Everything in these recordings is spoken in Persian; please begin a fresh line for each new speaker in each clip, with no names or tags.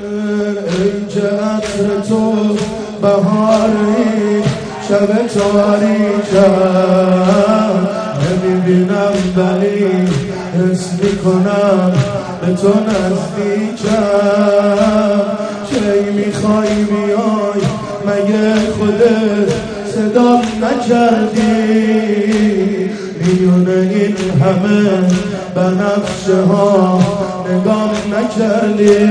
ای که عطر تو بهاری شب تاریکم نمیبینم ولی حس میکنم به تو نزدیکم کی میخوای بیای مگه خودت صدام نکردی میونه این همه بنفشه ها نگام نکردی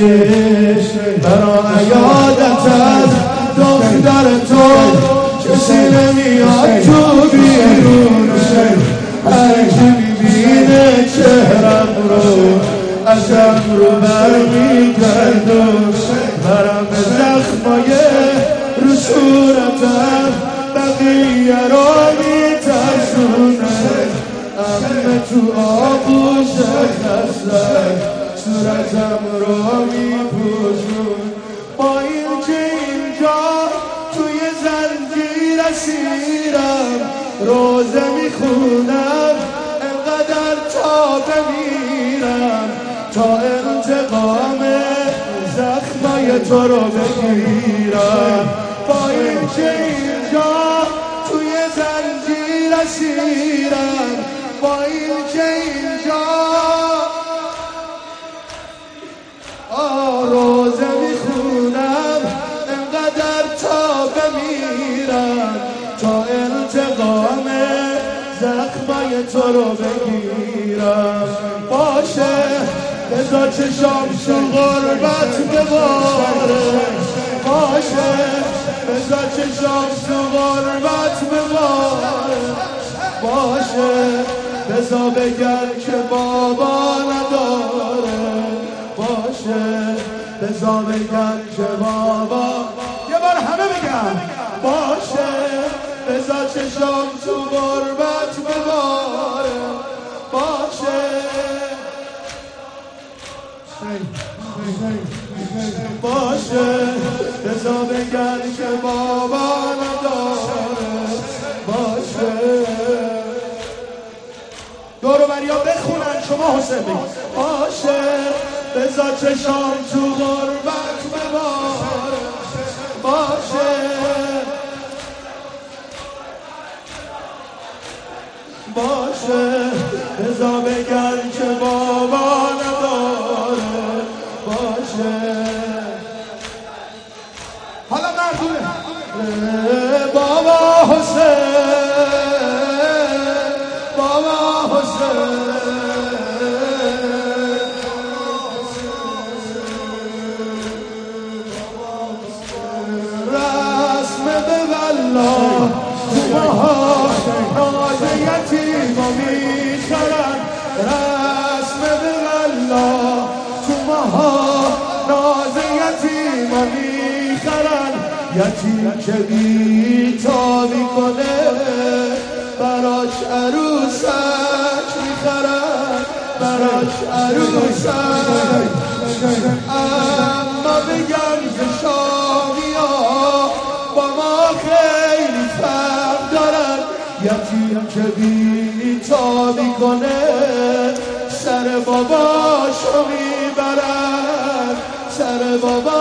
برای عیادت از دختر تو کسی نمیاد تو بیرون هر کی میبینه چهرم رو ازم رو برمیگردون برم زخمای رو صورتم بقیه رو میترسونه همه تو آغوش خستم صورتم رو میپوشون با این که اینجا توی زنجیر اسیرم روزه میخونم انقدر تا بمیرم تا انتقام زخمای تو رو بگیرم با این که اینجا توی زنجیر اسیرم با این که اینجا روزه میخونم انقدر تا بمیرم تا انتقام زخمای تو رو بگیرم باشه بذار چشام تو غربت بباره باشه بذار چشام تو غربت بباره باشه بذار بگن که بابا نداره باشه بذار بگن که بابا یه بار همه بگن باشه بذار چشام تو غربت بباره باشه باشه بذار بگن که بابا نداره باشه دورو بریا بخونن شما حسین بگید باشه بذار چشام تو غربت بباره باشه باشه بذار بگن که بابا نداره باشه حالا مردونه بابا حسین بابا حسین رسم به والله تو ماها ناز یتیما میخرن رسم به والله تو ماها ناز یتیما میخرن یتیم که بیتا میکنه براش عروسک میخرن براش عروسک اما بگن که شامیا با ما خیلی فرق دارن یتیم که بیتا میکنه سر باباشو میبرن سر بابا